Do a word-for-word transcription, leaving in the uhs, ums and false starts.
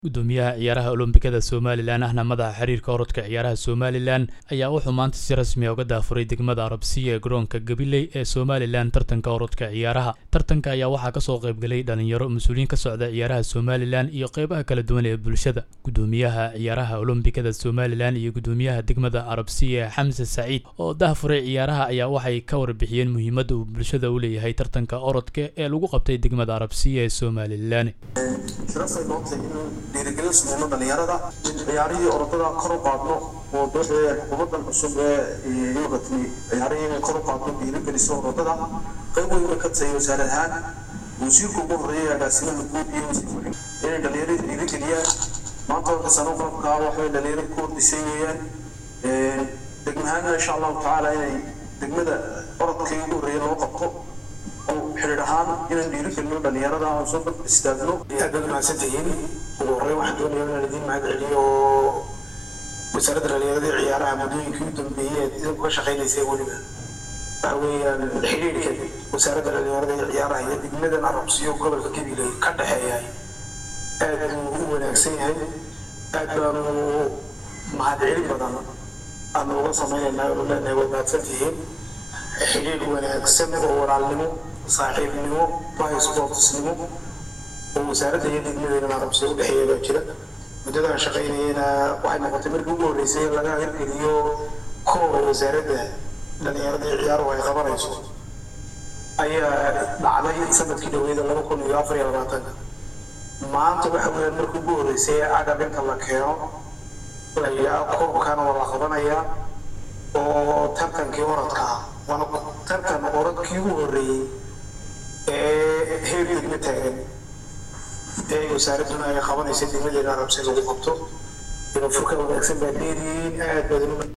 gudoomiyaha ciyaaraha Olombikada Somaliland ahna madaxa xiriirka orodka ciyaaraha Somaliland ayaa wuxuu maanta si rasmi ah uga daafuray degmada Arabsiya ee garoonka Gabiley ee Somaliland tartanka orodka ciyaaraha. Tartanka ayaa waxaa ka soo qayb galay dhalinyaro mas'uuliyiin ka socda ciyaaraha Somaliland iyo qaybaha kala duwan ee bulshada. Gudoomiyaha ciyaaraha Olombikada Somaliland iyo gudoomiyaha degmada Arabsiya Xamse Saciid oo daafuray ciyaaraha ayaa waxay ka warbixiyeen muhiimadda uu bulshada u leeyahay tartanka orodka ee lagu qabtay degmada Arabsiya ee Somaliland. dhiirigelin sameeyno dhalinyarada ciyaarihii orodada kor u qaadno oo dadka xukuumaddan cusub ee yoogatay ciyaarihii kor u qaadno dhiirigeliso orodada qayb weyn ka tahay wasaaradahan wasiirku ugu horeeyay agaasimaha guud iyo inay dhalinyarada dhiirigeliyaan maanta oo sano qabka waxay dhalinyarada ku diseeyeen degmahana insha Allah taala inay degmada orodka ugu horeeyay loo qabto xiriirahan inaan dhiirigelino dhalinyarada aan soo istaagno aad ma santayn ugu horeey waxaan doonayaa inaan idin mahad celiyo wasaaradda dhalinyarada ciyaaraha muddooyinkii u dambeeyay ee ka shaqeynaysay waliba waxa weeyaan xiriirka wasaaradda dhalinyarada ciyaaraha iyo degmada Arabsiyo gobolka Gabiley ka dhaxeeya aad uu u wanaagsan yahay aad baan mahad celin badan aan uga sameeynaa oo leenahay wadaad santayn xiriir wanaagsan oo walaalnimo صاحبني باي سبورتس نمو ووزارة يدنا عربية ودحية باكرة مدة شقينا واحد نقطة مركوب ورئيسين لنا غير كليو كو وزارة لأن يرد عيار وهي خبر يسوع أي بعدها يتسبب كده وإذا لم يكن يوافر يا رباطنا ما أنت بحول مركوب ورئيسين عدا بنت الله كيرو ويا كو كان والله خبرنا يا وتركن كيورتك وأنا تركن أورد كيوري هي دegmatagan ee wasaaraduna ay qabanaysa degmada Arabsiga lagu qabto inuu furka wanaagsan baa leeyahay aad badan